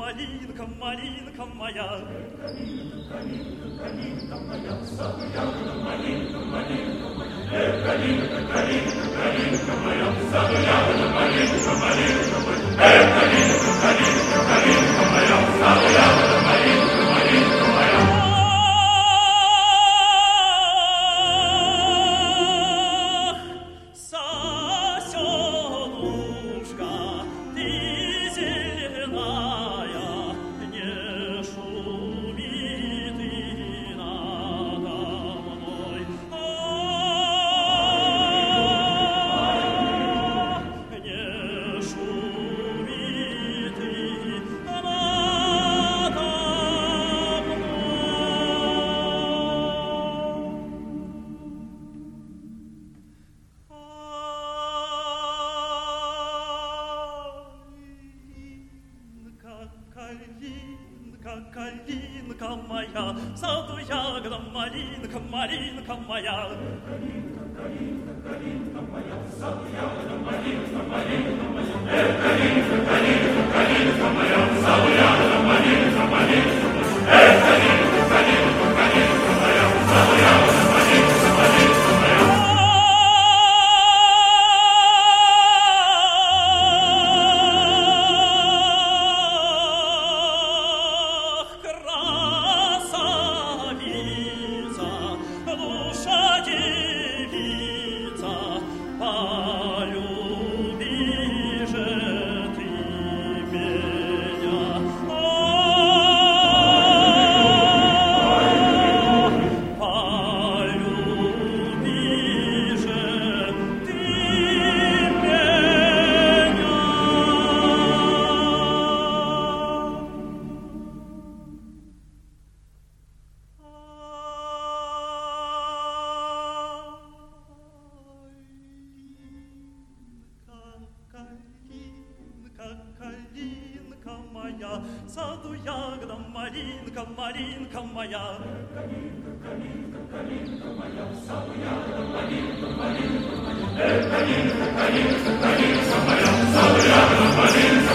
малинка, малинка моя. Калинка моя, саду ягода, малинка, малинка моя. Калинка, калинка, калинка моя, саду ягода, малинка, малинка моя. Калинка, калинка, калинка моя, саду ягода, малинка, малинка моя. Калинка моя, саду ягода, малинка, малинка моя. Калинка, калинка, калинка моя, саду ягода, малинка, малинка моя. Калинка, калинка, калинка моя, саду ягода, малинка, малинка моя. Калинка, калинка, калинка моя, саду ягода, малинка, малинка моя. Калинка моя, саду ягода, малинка, малинка моя. Калинка, калинка, калинка моя, саду ягода, малинка, малинка моя. Калинка, калинка, калинка моя, саду ягода, малинка.